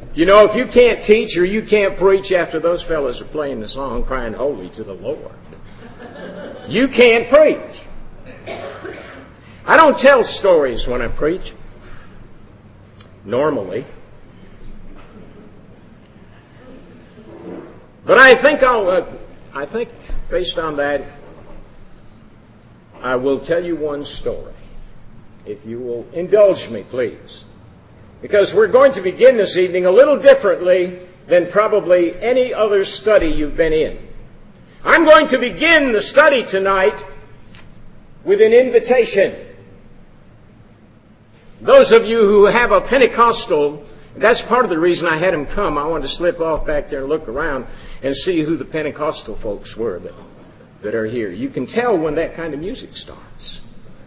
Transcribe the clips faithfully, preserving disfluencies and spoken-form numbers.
You know, if you can't teach or you can't preach after those fellas are playing the song, crying holy to the Lord, you can't preach. I don't tell stories when I preach, normally. But I think I'll, uh, I think based on that, I will tell you one story. If you will indulge me, please. Because we're going to begin this evening a little differently than probably any other study you've been in. I'm going to begin the study tonight with an invitation. Those of you who have a Pentecostal, that's part of the reason I had him come. I wanted to slip off back there and look around and see who the Pentecostal folks were that, that are here. You can tell when that kind of music starts.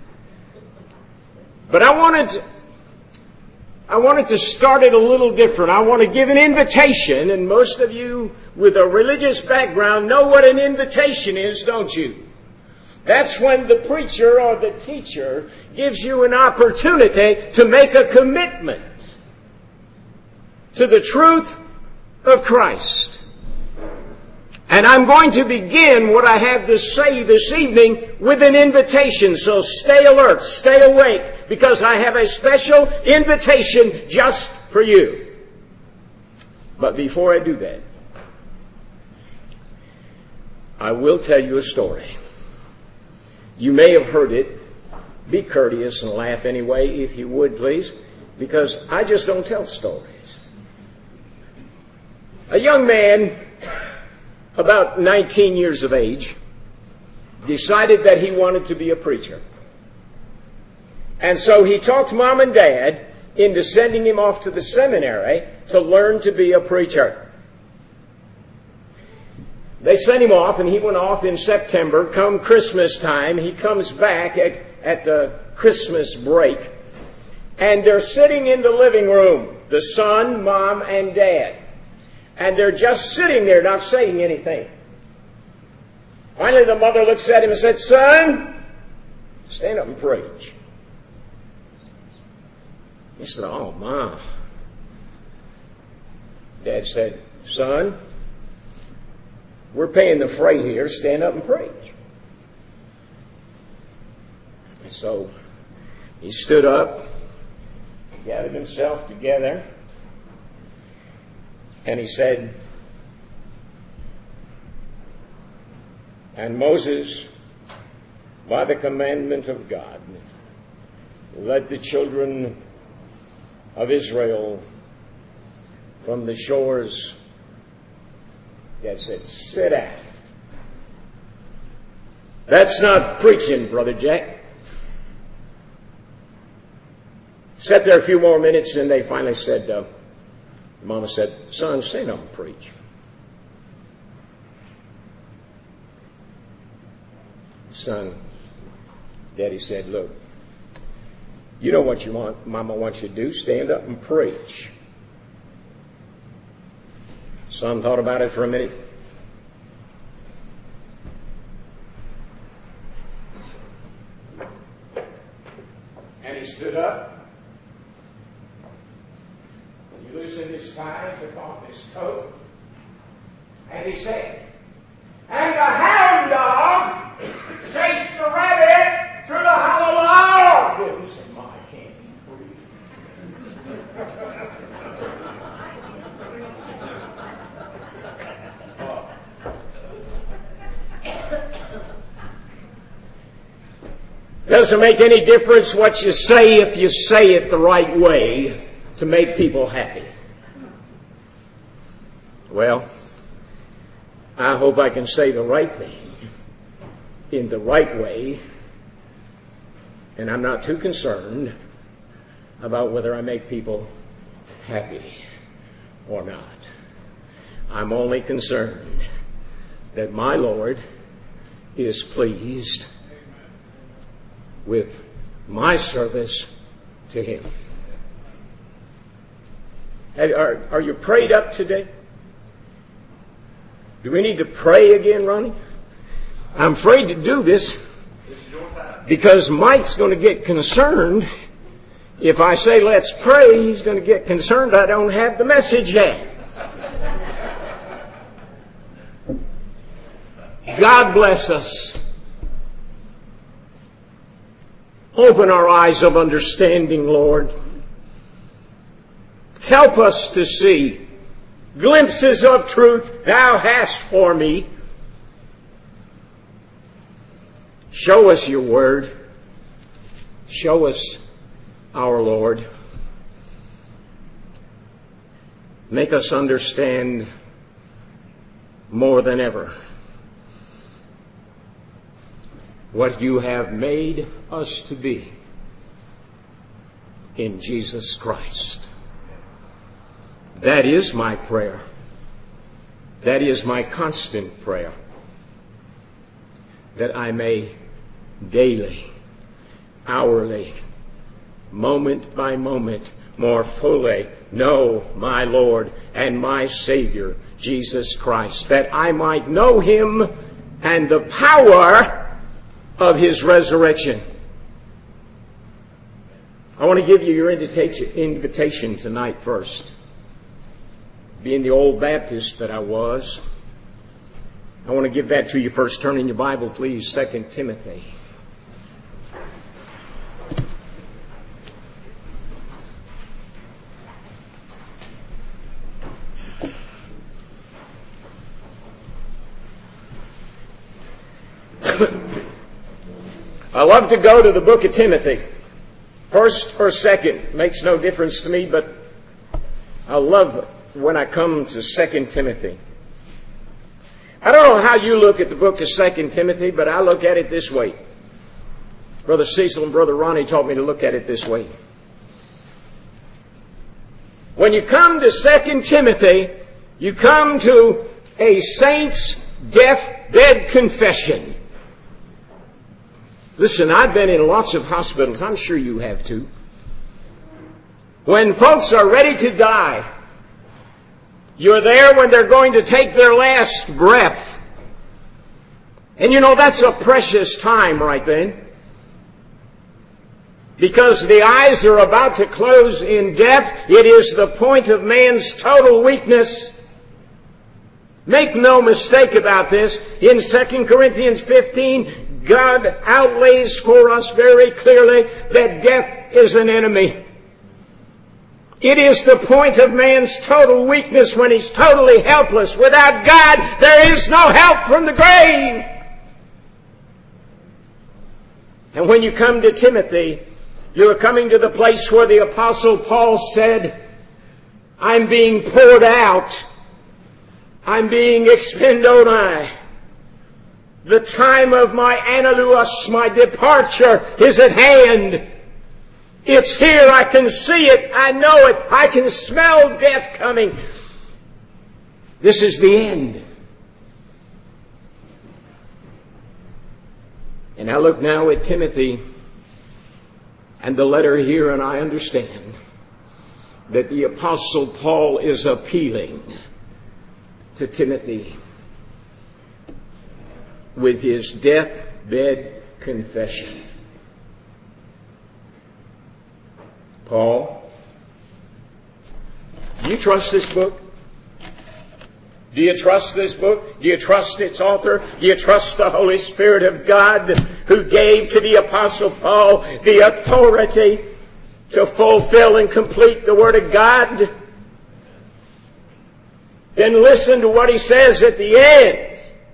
But I wanted to, I wanted to start it a little different. I want to give an invitation, and most of you with a religious background know what an invitation is, don't you? That's when the preacher or the teacher gives you an opportunity to make a commitment to the truth of Christ. And I'm going to begin what I have to say this evening with an invitation. So stay alert, stay awake, because I have a special invitation just for you. But before I do that, I will tell you a story. You may have heard it. Be courteous and laugh anyway, if you would, please, because I just don't tell stories. A young man, about nineteen years of age, decided that he wanted to be a preacher. And so he talked Mom and Dad into sending him off to the seminary to learn to be a preacher. They sent him off, and he went off in September. Come Christmas time, he comes back at, at the Christmas break, and they're sitting in the living room, the son, Mom, and Dad. And they're just sitting there, not saying anything. Finally, the mother looks at him and said, "Son, stand up and preach." He said, "Oh, Mom." Dad said, "Son, we're paying the freight here. Stand up and preach." And so he stood up, gathered himself together, and he said, "And Moses, by the commandment of God, led the children of Israel from the shores." Dad said, "Sit down." "That's not preaching, Brother Jack." Sat there a few more minutes, and they finally said, uh, Mama said, "Son, stand up and preach." Son, Daddy said, "Look, you know what you want, Mama wants you to do. Stand up and preach." Son thought about it for a minute. And he stood up. He loosened his tie, took off his coat, and he said, "And the hound dog chased the rabbit through the hollow log." He said, "My, I can't Doesn't make any difference what you say if you say it the right way to make people happy. Well, I hope I can say the right thing in the right way, and I'm not too concerned about whether I make people happy or not. I'm only concerned that my Lord is pleased with my service to Him. Are, are you prayed up today? Do we need to pray again, Ronnie? I'm afraid to do this because Mike's going to get concerned If I say let's pray, he's going to get concerned I don't have the message yet. God bless us. Open our eyes of understanding, Lord. Help us to see glimpses of truth Thou hast for me. Show us your word. Show us our Lord. Make us understand more than ever what you have made us to be in Jesus Christ. That is my prayer. That is my constant prayer. That I may daily, hourly, moment by moment, more fully know my Lord and my Savior, Jesus Christ, that I might know Him and the power of His resurrection. I want to give you your invitation tonight first. Being the old Baptist that I was, I want to give that to you first. Turn in your Bible, please, Second Timothy. I love to go to the book of Timothy. First or second, makes no difference to me, but I love when I come to Second Timothy. I don't know how you look at the book of Second Timothy, but I look at it this way. Brother Cecil and Brother Ronnie taught me to look at it this way. When you come to Second Timothy, you come to a saint's deathbed confession. Listen, I've been in lots of hospitals. I'm sure you have too. When folks are ready to die, you're there when they're going to take their last breath. And you know, that's a precious time right then. Because the eyes are about to close in death. It is the point of man's total weakness. Make no mistake about this. In Second Corinthians fifteen, God outlays for us very clearly that death is an enemy. It is the point of man's total weakness when he's totally helpless. Without God, there is no help from the grave. And when you come to Timothy, you're coming to the place where the Apostle Paul said, I'm being poured out. I'm being expendoni. The time of my analuos, my departure, is at hand. It's here. I can see it. I know it. I can smell death coming. This is the end. And I look now at Timothy and the letter here, and I understand that the Apostle Paul is appealing to Timothy with his deathbed confession. Paul, do you trust this book? Do you trust this book? Do you trust its author? Do you trust the Holy Spirit of God who gave to the Apostle Paul the authority to fulfill and complete the Word of God? Then listen to what he says at the end.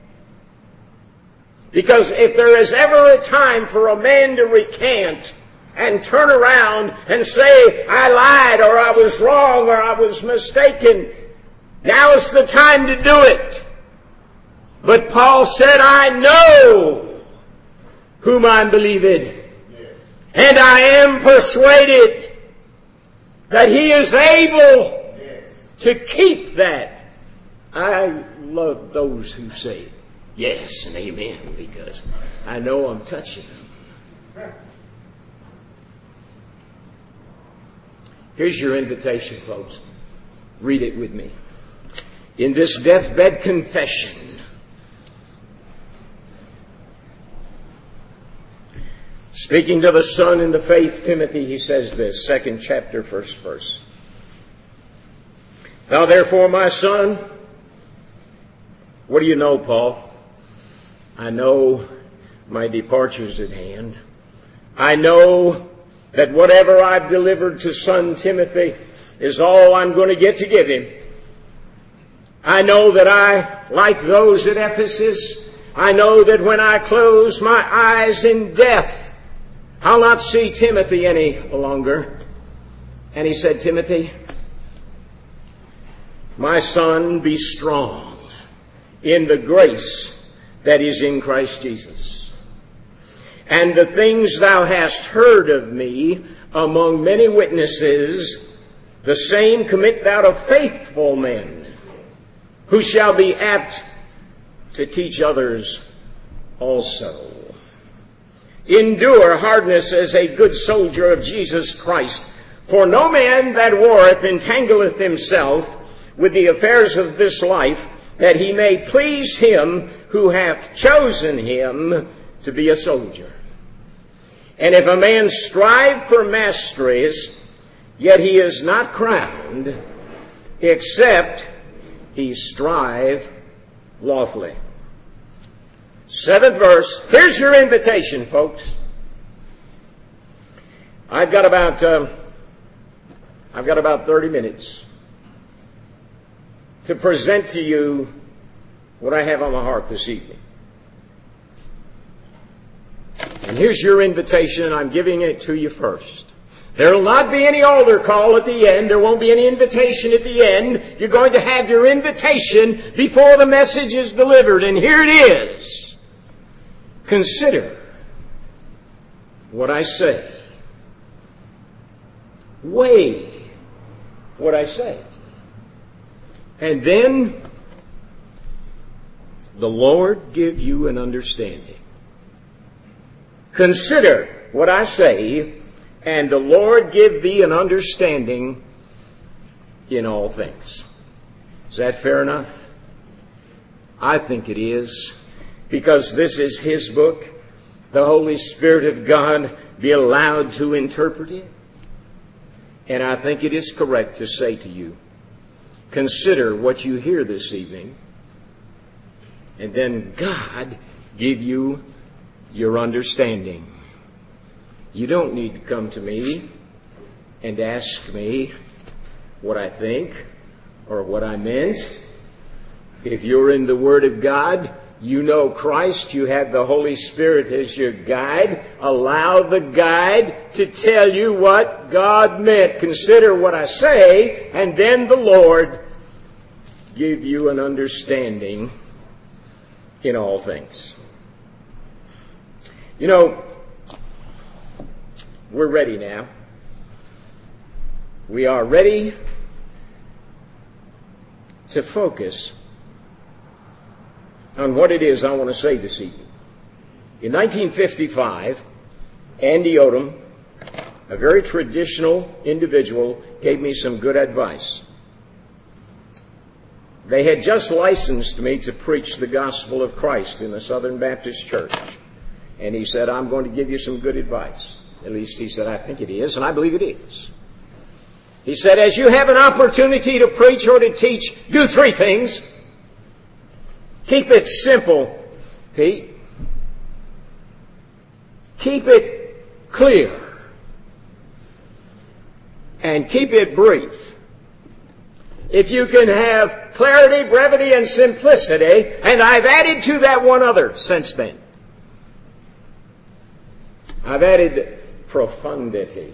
Because if there is ever a time for a man to recant and turn around and say, I lied, or I was wrong, or I was mistaken, now is the time to do it. But Paul said, I know whom I believe in, and I am persuaded that he is able to keep that. I love those who say yes and amen, because I know I'm touching them. Here's your invitation, folks. Read it with me. In this deathbed confession, Speaking to the son in the faith, Timothy, he says this, second chapter, first verse. Now therefore, my son, what do you know, Paul? I know my departure's at hand. I know that whatever I've delivered to son Timothy is all I'm going to get to give him. I know that I, like those at Ephesus, I know that when I close my eyes in death, I'll not see Timothy any longer. And he said, Timothy, my son, be strong in the grace that is in Christ Jesus. And the things thou hast heard of me among many witnesses, the same commit thou to faithful men, who shall be apt to teach others also. Endure hardness as a good soldier of Jesus Christ. For no man that warreth entangleth himself with the affairs of this life, that he may please him who hath chosen him to be a soldier. And if a man strive for masteries, yet he is not crowned, except he strive lawfully. Seventh verse. Here's your invitation, folks. I've got about uh, I've got about thirty minutes to present to you what I have on my heart this evening. And here's your invitation, and I'm giving it to you first. There will not be any altar call at the end. There won't be any invitation at the end. You're going to have your invitation before the message is delivered. And here it is. Consider what I say. Weigh what I say. And then the Lord give you an understanding. Consider what I say, and the Lord give thee an understanding in all things. Is that fair enough? I think it is, because this is His book. The Holy Spirit of God be allowed to interpret it. And I think it is correct to say to you, consider what you hear this evening, and then God give you your understanding. You don't need to come to me and ask me what I think or what I meant. If you're in the Word of God, you know Christ, you have the Holy Spirit as your guide. Allow the guide to tell you what God meant. Consider what I say, and then the Lord give you an understanding in all things. You know, we're ready now. We are ready to focus on what it is I want to say this evening. In nineteen fifty-five, Andy Odom, a very traditional individual, gave me some good advice. They had just licensed me to preach the gospel of Christ in the Southern Baptist Church. And he said, I'm going to give you some good advice. At least he said, I think it is, and I believe it is. He said, as you have an opportunity to preach or to teach, do three things. Keep it simple, Pete. Keep it clear. And keep it brief. If you can have clarity, brevity, and simplicity, and I've added to that one other since then. I've added profundity.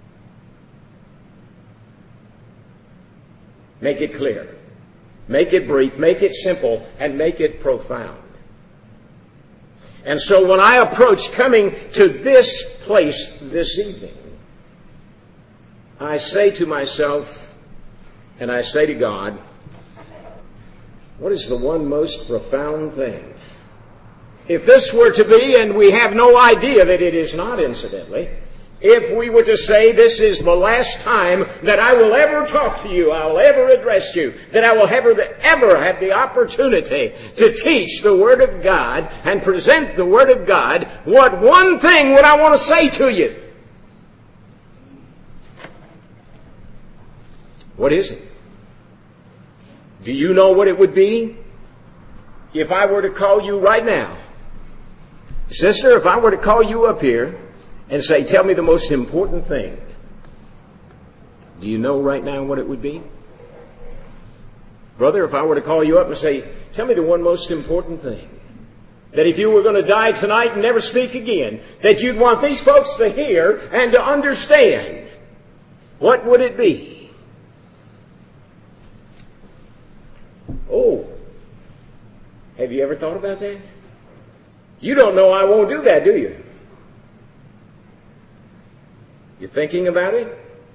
Make it clear. Make it brief, make it simple, and make it profound. And so when I approach coming to this place this evening, I say to myself, and I say to God, what is the one most profound thing? If this were to be, and we have no idea that it is not, incidentally, if we were to say this is the last time that I will ever talk to you, I will ever address you, that I will ever, ever have the opportunity to teach the Word of God and present the Word of God, what one thing would I want to say to you? What is it? Do you know what it would be? If I were to call you right now, sister, if I were to call you up here and say, tell me the most important thing, do you know right now what it would be? Brother, if I were to call you up and say, tell me the one most important thing, that if you were going to die tonight and never speak again, that you'd want these folks to hear and to understand, what would it be? Oh, have you ever thought about that? You don't know I won't do that, do you? You thinking about it?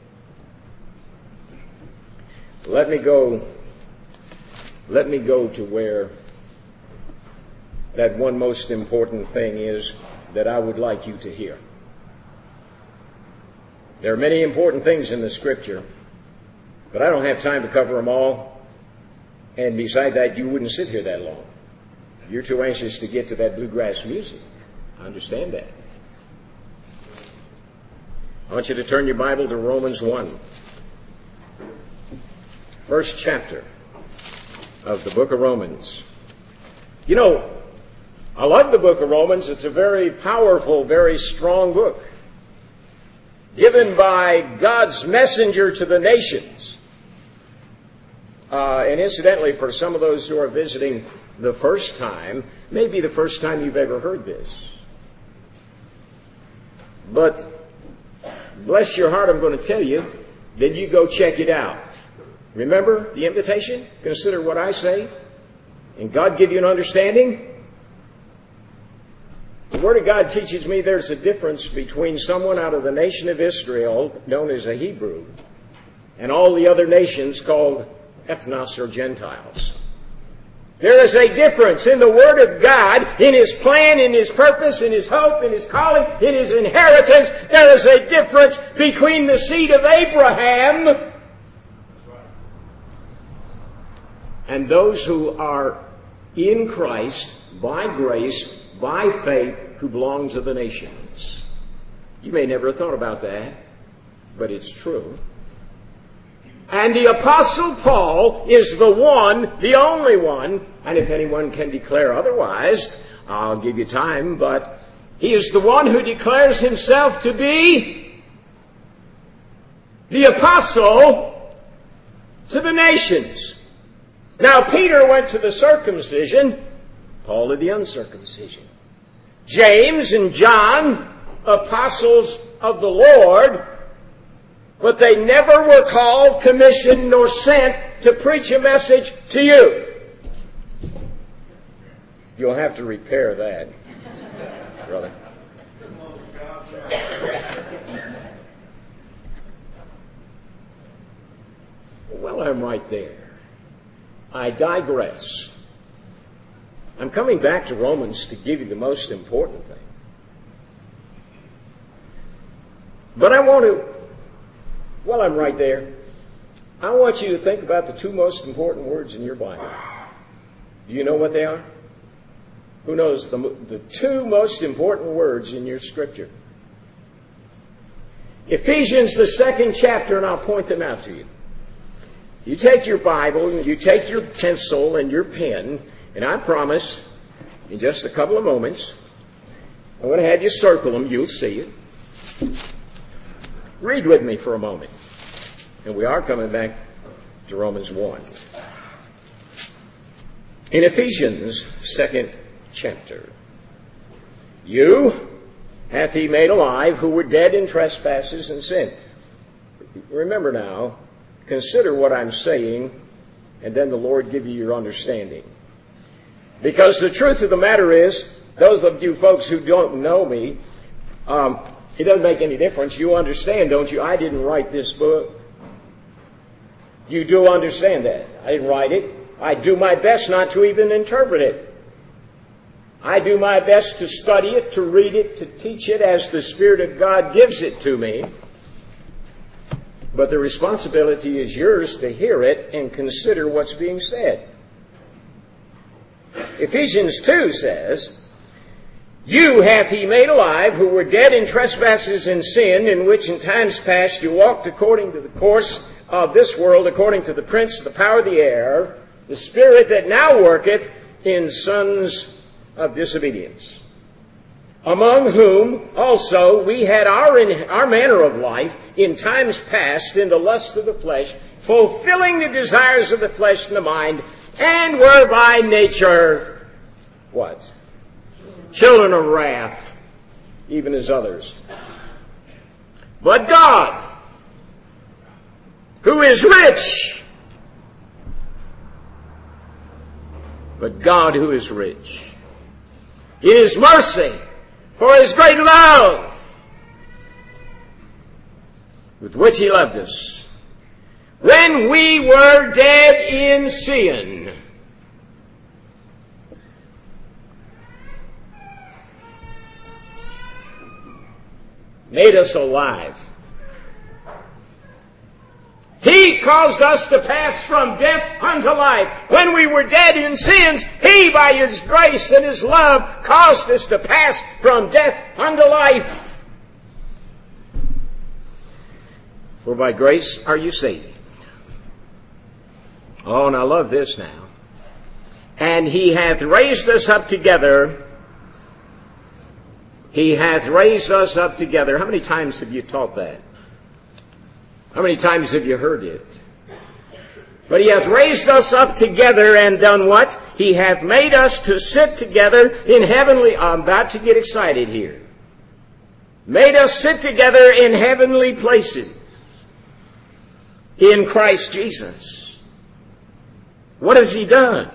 Let me go, let me go to where that one most important thing is that I would like you to hear. There are many important things in the Scripture, but I don't have time to cover them all. And beside that, you wouldn't sit here that long. You're too anxious to get to that bluegrass music. I understand that. I want you to turn your Bible to Romans one. First chapter of the book of Romans. You know, I love the book of Romans. It's a very powerful, very strong book, given by God's messenger to the nations. Uh, and incidentally, for some of those who are visiting the first time, maybe the first time you've ever heard this. But bless your heart, I'm going to tell you, then you go check it out. Remember the invitation? Consider what I say, and God give you an understanding. The Word of God teaches me there's a difference between someone out of the nation of Israel, known as a Hebrew, and all the other nations called ethnos or Gentiles. There is a difference in the Word of God, in His plan, in His purpose, in His hope, in His calling, in His inheritance. There is a difference between the seed of Abraham and those who are in Christ by grace, by faith, who belong to the nations. You may never have thought about that, but it's true. And the Apostle Paul is the one, the only one, and if anyone can declare otherwise, I'll give you time, but he is the one who declares himself to be the apostle to the nations. Now, Peter went to the circumcision, Paul to the uncircumcision. James and John, apostles of the Lord, but they never were called, commissioned, nor sent to preach a message to you. You'll have to repair that, brother. Well, I'm right there. I digress. I'm coming back to Romans to give you the most important thing. But I want to, well, I'm right there. I want you to think about the two most important words in your Bible. Do you know what they are? Who knows the, the two most important words in your Scripture? Ephesians, the second chapter, and I'll point them out to you. You take your Bible, and you take your pencil and your pen, and I promise, in just a couple of moments, I'm going to have you circle them. You'll see it. Read with me for a moment. And we are coming back to Romans one. In Ephesians, second chapter, you hath he made alive who were dead in trespasses and sin. Remember now, consider what I'm saying, and then the Lord give you your understanding. Because the truth of the matter is, those of you folks who don't know me, um, it doesn't make any difference. You understand, don't you? I didn't write this book. You do understand that. I didn't write it. I do my best not to even interpret it. I do my best to study it, to read it, to teach it as the Spirit of God gives it to me. But the responsibility is yours to hear it and consider what's being said. Ephesians two says, "You hath he made alive, who were dead in trespasses and sin, in which in times past you walked according to the course of this world, according to the prince of the power of the air, the spirit that now worketh in sons of disobedience, among whom also we had our, in, our manner of life in times past in the lust of the flesh, fulfilling the desires of the flesh and the mind, and were by nature," what? "Children of wrath, even as others. But God, who is rich, but God who is rich, in His mercy, for His great love, with which He loved us, when we were dead in sin, made us alive. He caused us to pass from death unto life. When we were dead in sins, He, by His grace and His love, caused us to pass from death unto life. For by grace are you saved. Oh, and I love this now. "And He hath raised us up together." He hath raised us up together. How many times have you taught that? How many times have you heard it? But He hath raised us up together and done what? He hath made us to sit together in heavenly... I'm about to get excited here. Made us sit together in heavenly places in Christ Jesus. What has He done?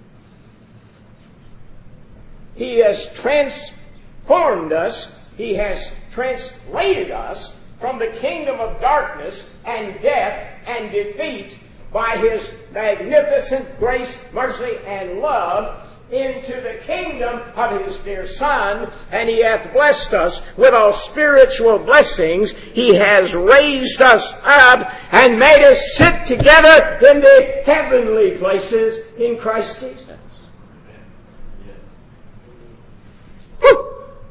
He has transformed us. He has translated us from the kingdom of darkness and death and defeat by His magnificent grace, mercy, and love into the kingdom of His dear Son, and He hath blessed us with all spiritual blessings. He has raised us up and made us sit together in the heavenly places in Christ Jesus. Whew.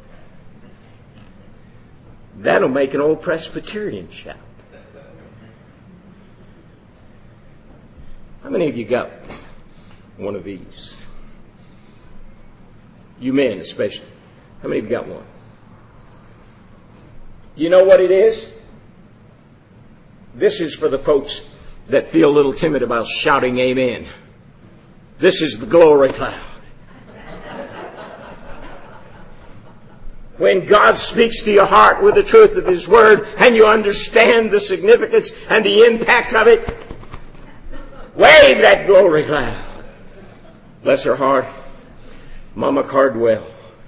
That'll make an old Presbyterian shout. How many of you got one of these? You men especially. How many of you got one? You know what it is? This is for the folks that feel a little timid about shouting amen. This is the glory cloud. When God speaks to your heart with the truth of His Word and you understand the significance and the impact of it, wave that glory cloud. Bless her heart, Mama Cardwell.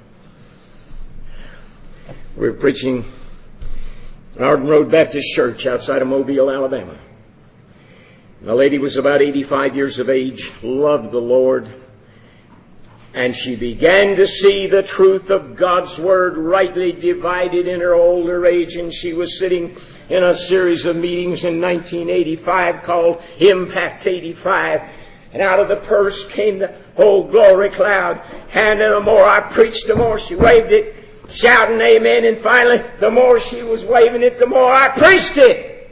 We were preaching at Arden Road Baptist Church outside of Mobile, Alabama. The lady was about eighty-five years of age, loved the Lord, and she began to see the truth of God's Word rightly divided in her older age. And she was sitting in a series of meetings in nineteen eighty-five called Impact eighty-five. And out of the purse came the old glory cloud. And the more I preached, the more she waved it, shouting amen. And finally, the more she was waving it, the more I preached it.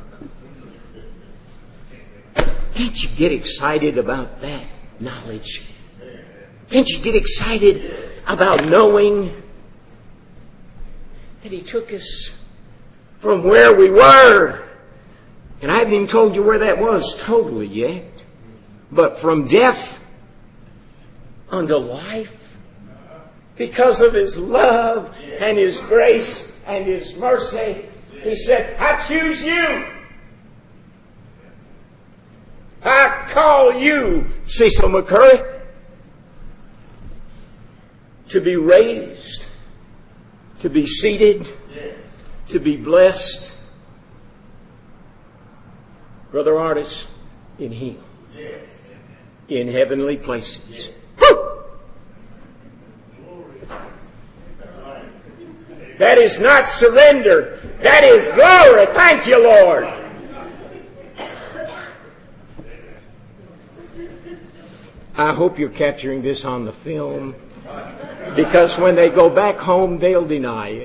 Can't you get excited about that knowledge? Can't you get excited about knowing that He took us from where we were? And I haven't even told you where that was totally yet. But from death unto life, because of His love and His grace and His mercy, He said, I choose you. I call you, Cecil McCurry, to be raised, to be seated, to be blessed. Brother Artis, in Him, in heavenly places. Woo! That is not surrender. That is glory. Thank you, Lord. I hope you're capturing this on the film, because when they go back home, they'll deny it.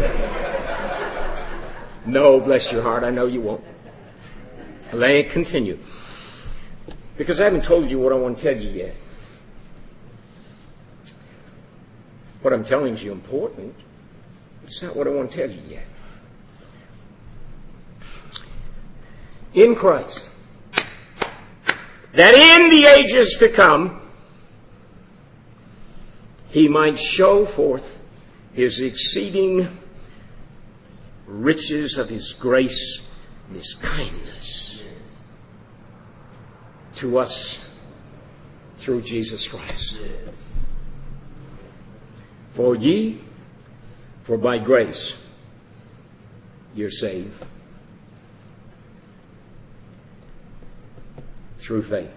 No, bless your heart, I know you won't. Let me continue. Because I haven't told you what I want to tell you yet. What I'm telling you is important. It's not what I want to tell you yet. In Christ, that in the ages to come, He might show forth His exceeding riches of His grace and His kindness to us through Jesus Christ. For ye, for by grace you're saved through faith.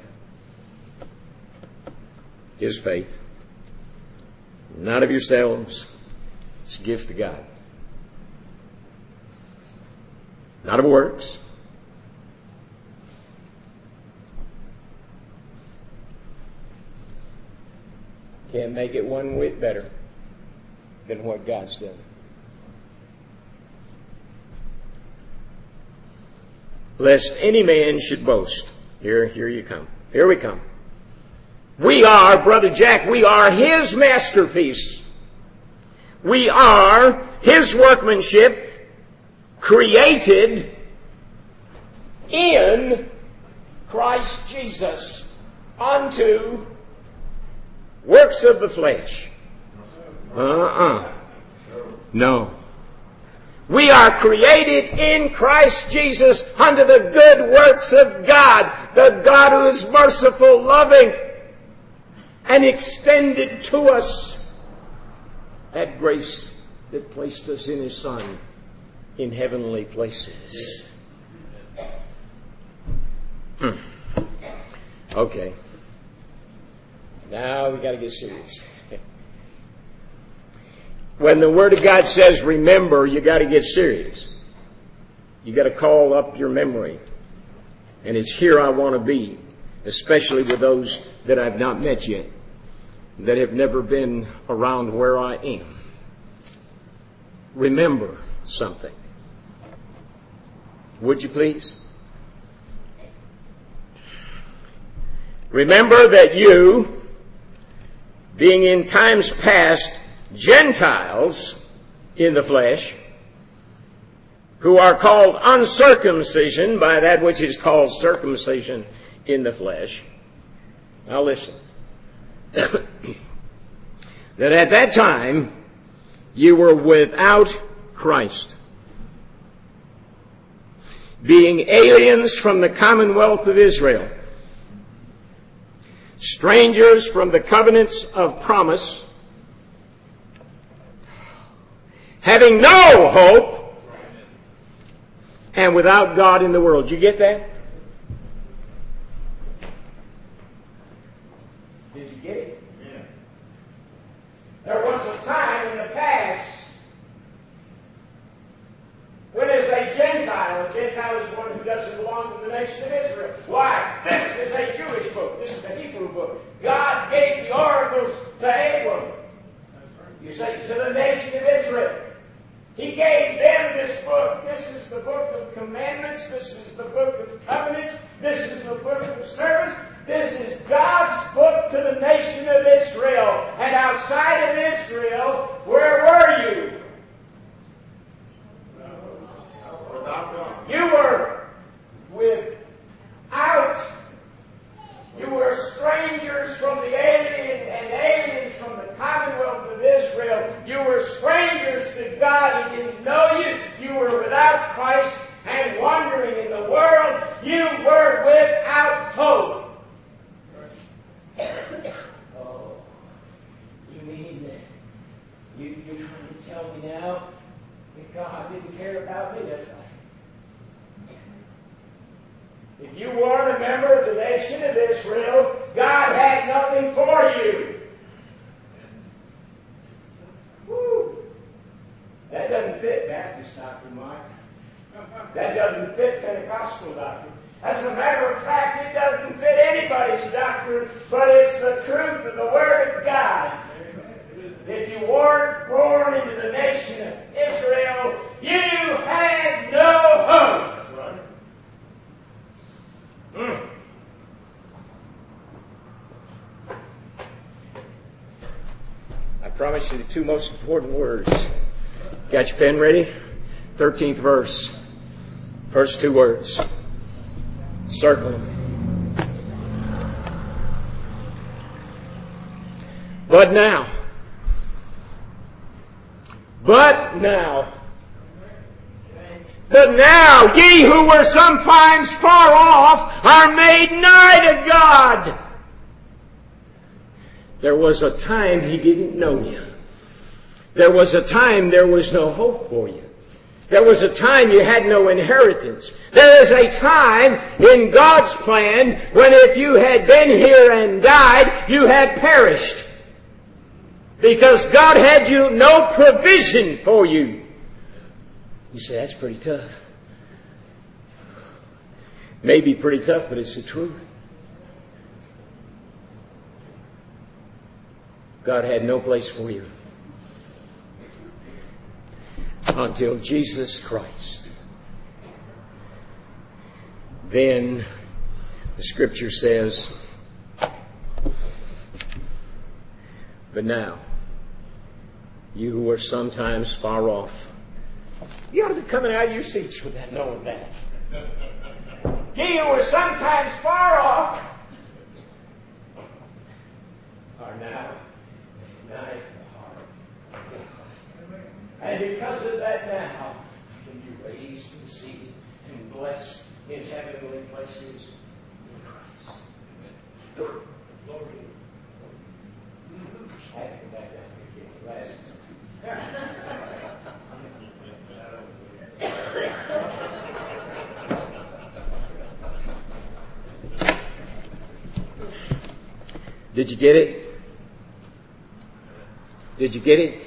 His faith, not of yourselves, it's a gift of God. Not of works. Can't make it one whit better than what God's done. Lest any man should boast. Here, here you come. Here we come. We are, Brother Jack, we are His masterpiece. We are His workmanship, created in Christ Jesus unto works of the flesh. Uh-uh. No. We are created in Christ Jesus unto the good works of God, the God who is merciful, loving, and extended to us that grace that placed us in His Son in heavenly places. Hmm. Okay. Now we got to get serious. When the Word of God says remember, you got to get serious. You got to call up your memory. And it's here I want to be, especially with those that I've not met yet, that have never been around where I am. Remember something. Would you please? Remember that you, being in times past Gentiles in the flesh, who are called uncircumcision by that which is called circumcision in the flesh. Now listen. That at that time you were without Christ, being aliens from the commonwealth of Israel, strangers from the covenants of promise, having no hope, and without God in the world. Did you get that? Did you get it? Yeah. There was a time in the past when as a Gentile, a Gentile is one who doesn't belong to the nation of Israel. Why? This is a Jewish book. This is a Hebrew book. God gave the oracles to Abram. You say to the nation of Israel. He gave them this book. This is the book of commandments. This is the book of covenants. This is the book of service. This is God's book to the nation of Israel. And outside of Israel, where were you? You were without. You were strangers from the alien and aliens from the commonwealth of Israel. You were strangers to God. He didn't know you. You were without Christ and wandering in the world. You were without hope. Oh, you mean that you, you're trying to tell me now that God didn't care about me? That's right. If you weren't a member of the nation of Israel, God had nothing for you. Woo. That That doesn't fit Pentecostal doctrine. As a matter of fact, it doesn't fit anybody's doctrine, but it's the truth of the Word of God. If you weren't born into the nation of Israel, you had no hope. Mm. I promise you the two most important words. Got your pen ready? thirteenth verse. First two words. Circle them. But now. But now. But now, ye who were sometimes far off are made nigh to God. There was a time He didn't know you. There was a time there was no hope for you. There was a time you had no inheritance. There is a time in God's plan when if you had been here and died, you had perished. Because God had you no provision for you. You say, that's pretty tough. Maybe pretty tough, but it's the truth. God had no place for you until Jesus Christ. Then the Scripture says, but now, you who are sometimes far off, you ought to be coming out of your seats with that, knowing that. Ye who were sometimes far off are now nigh to the heart. And because of that now, can be raised and seated and blessed in heavenly places in Christ. Glory. I have to go back down here and get glasses. Did you get it? Did you get it?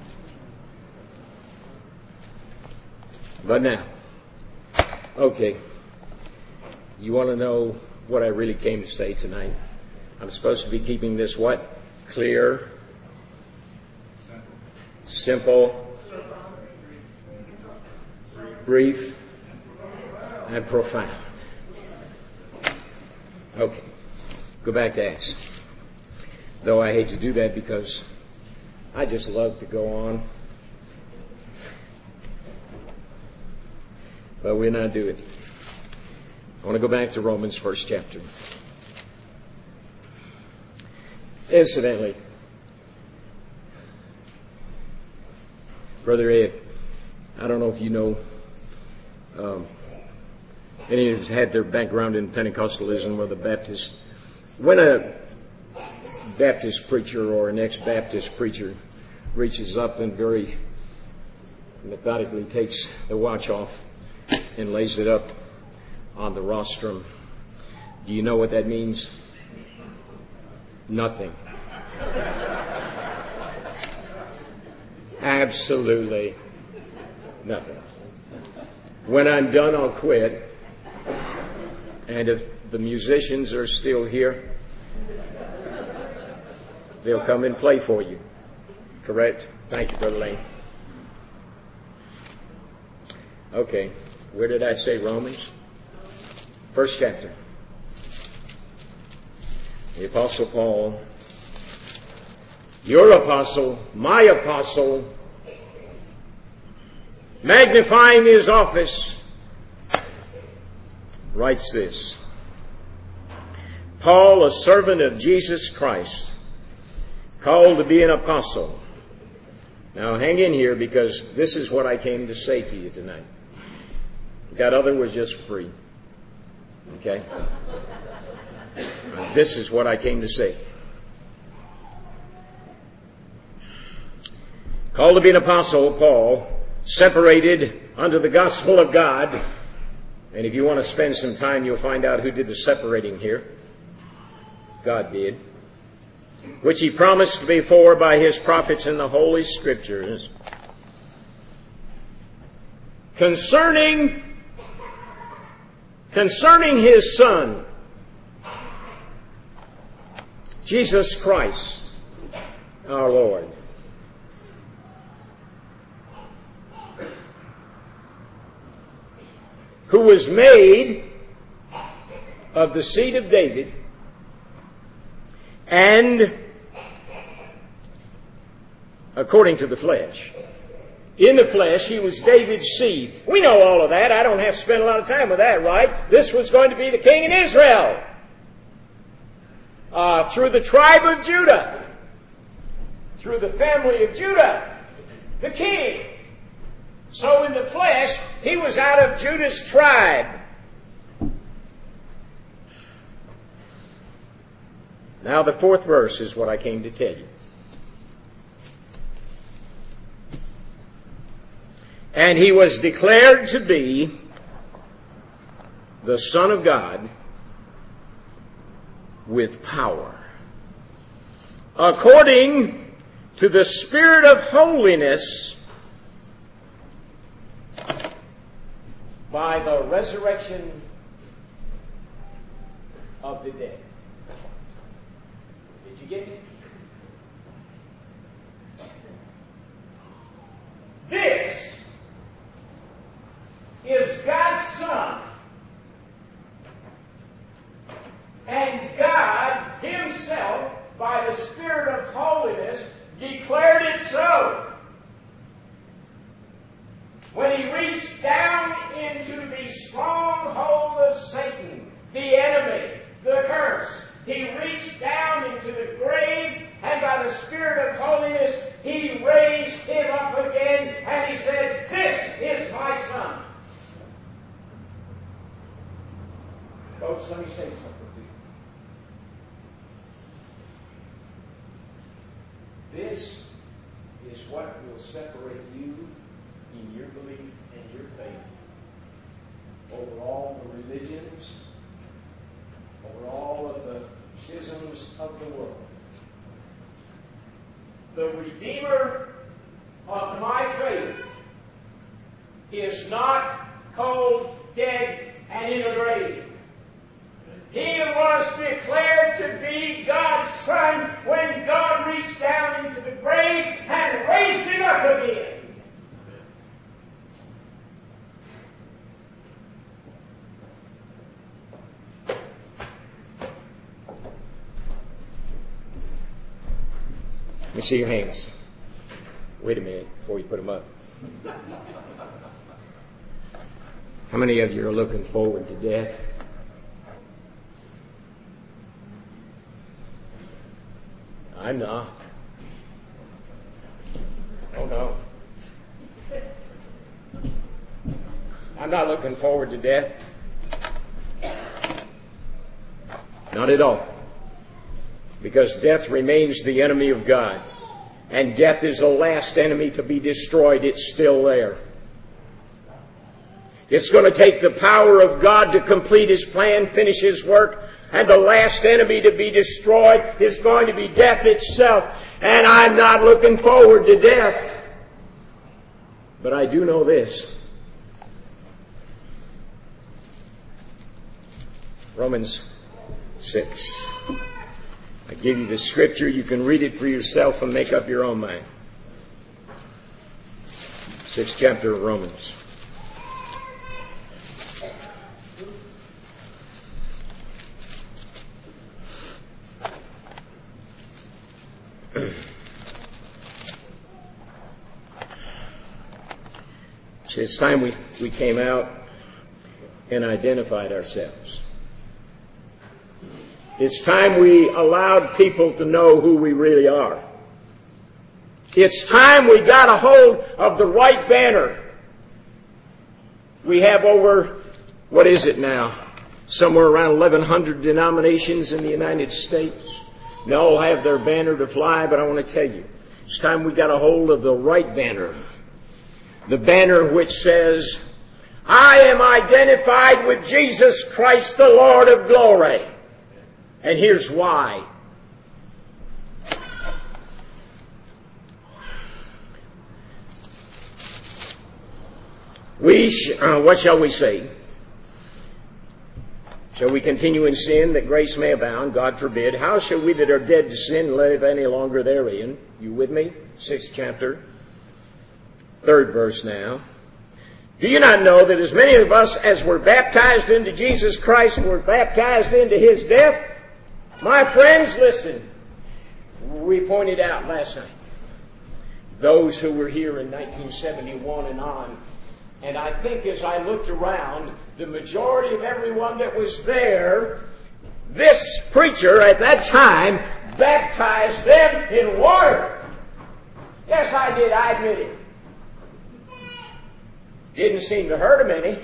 But now, okay, you want to know what I really came to say tonight? I'm supposed to be keeping this what? Clear, simple, brief, and profound. Okay, go back to Acts. Though I hate to do that because I just love to go on. But we'll not do it. I want to go back to Romans first chapter. Incidentally, Brother Ed, I don't know if you know, um, any of us had their background in Pentecostalism or the Baptist. When a Baptist preacher or an ex-Baptist preacher reaches up and very methodically takes the watch off and lays it up on the rostrum, do you know what that means? Nothing. Absolutely nothing. When I'm done, I'll quit. And if the musicians are still here, they'll come and play for you. Correct? Thank you, Brother Lane. Okay. Where did I say Romans? First chapter. The Apostle Paul, your apostle, my apostle, magnifying his office, writes this. Paul, a servant of Jesus Christ, called to be an apostle. Now hang in here because this is what I came to say to you tonight. That other was just free. Okay? This is what I came to say. Called to be an apostle, Paul, separated unto the gospel of God. And if you want to spend some time, you'll find out who did the separating here. God did. Which he promised before by his prophets in the Holy Scriptures, concerning concerning His Son, Jesus Christ, our Lord. Who was made of the seed of David, and according to the flesh. In the flesh, He was David's seed. We know all of that. I don't have to spend a lot of time with that, right? This was going to be the king in Israel. Uh, through the tribe of Judah. Through the family of Judah. The king. So in the flesh, he was out of Judah's tribe. Now the fourth verse is what I came to tell you. And He was declared to be the Son of God with power, according to the Spirit of holiness, by the resurrection of the dead. Did you get it? This is God's Son. And God Himself, by the Spirit of holiness, declared it so. When He reached down into the stronghold of Satan, the enemy, the curse, He reached down into the grave, and by the Spirit of holiness, He raised Him up again, and He said, "This is my Son." Folks, let me say something to you. This is what will separate you in your belief and your faith over all the religions, over all of the schisms of the world. The Redeemer of my faith is not cold, dead, and in a grave. He was declared to be God's Son when God reached down into the grave and raised Him up again. Let me see your hands. Wait a minute before you put them up. How many of you are looking forward to death? I'm not. Oh no. I'm not looking forward to death. Not at all. Because death remains the enemy of God. And death is the last enemy to be destroyed. It's still there. It's going to take the power of God to complete His plan, finish His work, and the last enemy to be destroyed is going to be death itself. And I'm not looking forward to death. But I do know this. Romans six. I give you the scripture. You can read it for yourself and make up your own mind. Sixth chapter of Romans. See, it's time we, we came out and identified ourselves. It's time we allowed people to know who we really are. It's time we got a hold of the right banner. We have over, what is it now? Somewhere around eleven hundred denominations in the United States. They all have their banner to fly, but I want to tell you, it's time we got a hold of the right banner. The banner which says, "I am identified with Jesus Christ, the Lord of glory." And here's why. We, sh- uh, what shall we say? Shall we continue in sin that grace may abound? God forbid. How shall we that are dead to sin live any longer therein? You with me? Sixth chapter. Third verse now. Do you not know that as many of us as were baptized into Jesus Christ were baptized into His death? My friends, listen. We pointed out last night those who were here in nineteen seventy-one and on. And I think as I looked around, the majority of everyone that was there, this preacher at that time baptized them in water. Yes, I did. I admit it. Didn't seem to hurt him any.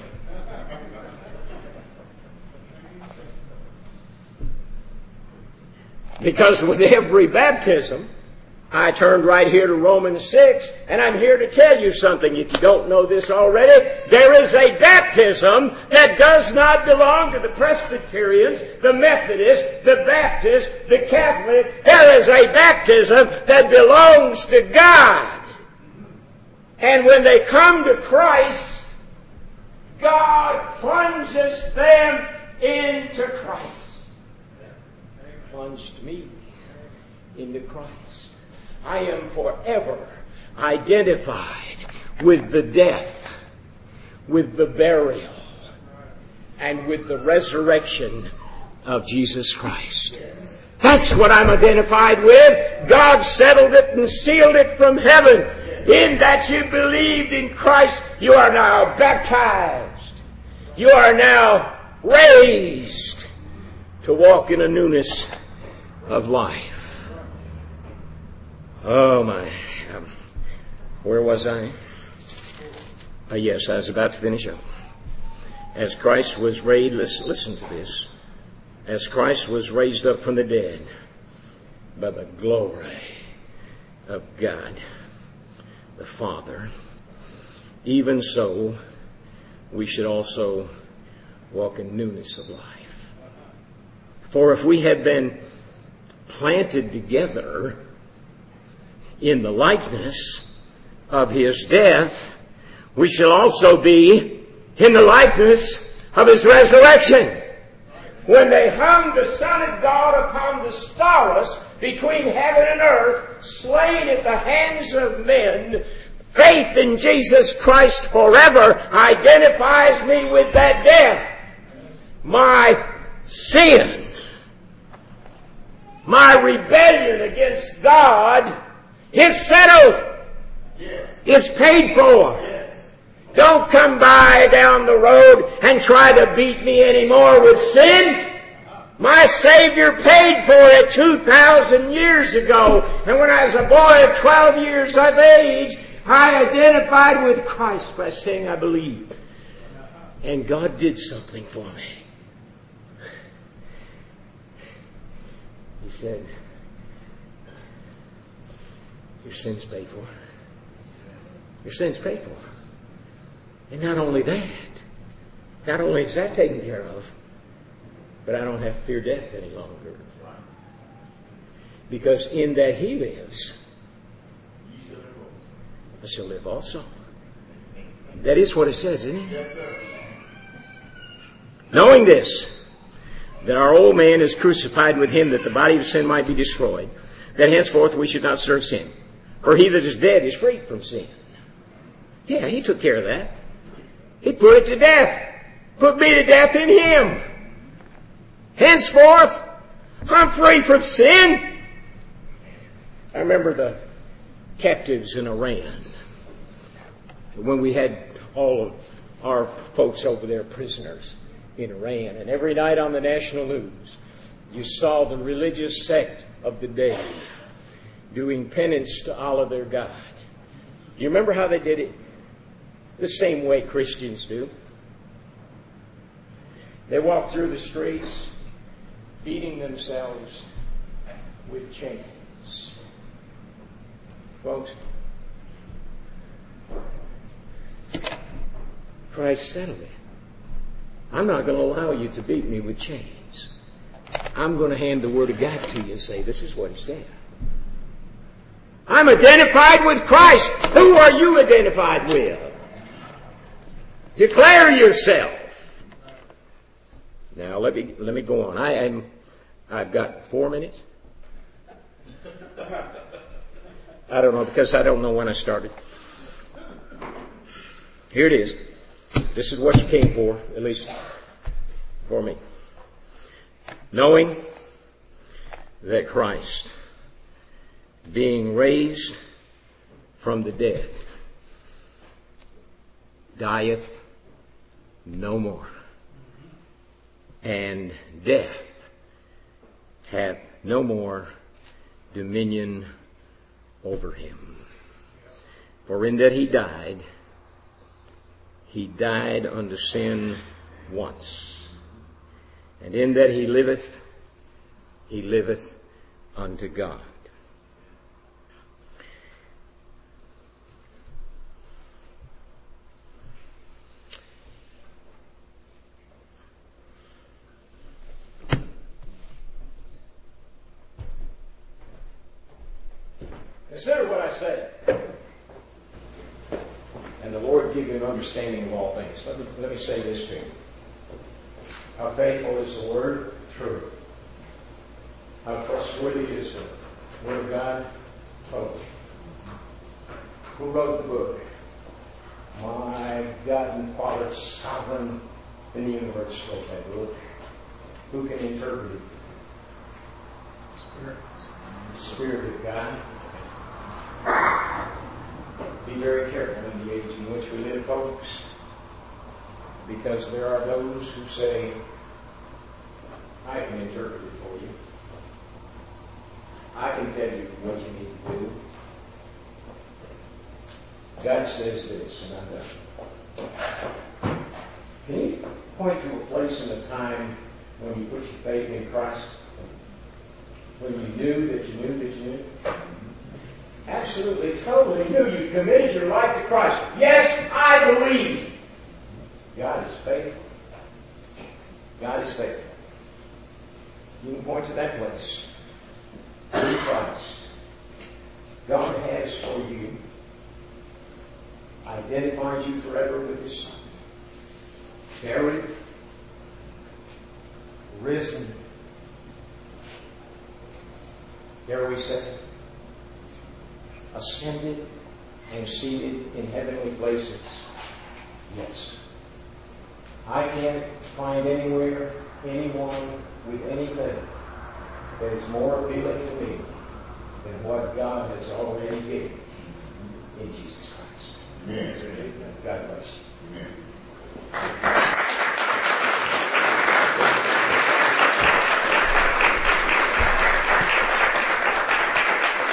Because with every baptism, I turned right here to Romans six, and I'm here to tell you something. If you don't know this already, there is a baptism that does not belong to the Presbyterians, the Methodists, the Baptists, the Catholic. There is a baptism that belongs to God. And when they come to Christ, God plunges them into Christ. Plunged me into Christ. I am forever identified with the death, with the burial, and with the resurrection of Jesus Christ. That's what I'm identified with. God settled it and sealed it from heaven. In that you believed in Christ, you are now baptized. You are now raised to walk in a newness of life. Oh my. Um, where was I? Uh, yes, I was about to finish up. As Christ was raised, listen, listen to this. As Christ was raised up from the dead by the glory of God the Father, even so we should also walk in newness of life. For if we have been planted together in the likeness of His death, we shall also be in the likeness of His resurrection. When they hung the Son of God upon the stars between heaven and earth, slain at the hands of men, faith in Jesus Christ forever identifies me with that death. My sin, my rebellion against God is settled. Yes. Is paid for. Yes. Don't come by down the road and try to beat me anymore with sin. My Savior paid for it two thousand years ago. And when I was a boy of twelve years of age, I identified with Christ by saying I believe. And God did something for me. He said, your sin's paid for. Your sin's paid for. And not only that, not only is that taken care of, but I don't have to fear death any longer. Because in that He lives, I shall live also. That is what it says, isn't it? Yes, sir. Knowing this, that our old man is crucified with Him, that the body of sin might be destroyed, that henceforth we should not serve sin. For he that is dead is freed from sin. Yeah, He took care of that. He put it to death. Put me to death in Him. Henceforth, I'm free from sin. I remember the captives in Iran. When we had all of our folks over there prisoners in Iran. And every night on the national news, you saw the religious sect of the day doing penance to Allah their God. You remember how they did it? The same way Christians do. They walk through the streets beating themselves with chains. Folks, Christ settled it. I'm not going to allow you to beat me with chains. I'm going to hand the Word of God to you and say, this is what He said. I'm identified with Christ. Who are you identified with? Declare yourself. Now let me let me go on. I am I've got four minutes. I don't know because I don't know when I started. Here it is. This is what you came for, at least for me. Knowing that Christ, being raised from the dead, dieth no more, and death hath no more dominion over him. For in that he died, he died unto sin once, and in that he liveth, he liveth unto God. Consider what I say, and the Lord give you an understanding of all things. Let me, let me say this to you. How faithful is the Word? True. How trustworthy is the Word of God? Totally. Who wrote the book? My God and Father, sovereign in the universe, wrote that book. Who can interpret it? Spirit. The Spirit of God. Be very careful in the age in which we live, folks, because there are those who say, I can interpret it for you. I can tell you what you need to do. God says this, and I'm done. Can you point to a place in the time when you put your faith in Christ? When you knew that you knew that you knew? Absolutely, totally knew. You committed your life to Christ. Yes, I believe. God is faithful. God is faithful. You can point to that place. In Christ. God has for you identified you forever with His Son. Buried, risen. Dare we say, ascended and seated in heavenly places. Yes. I can't find anywhere, anyone with anything that is more appealing to me than what God has already given in Jesus Christ. Amen. God bless you. Amen.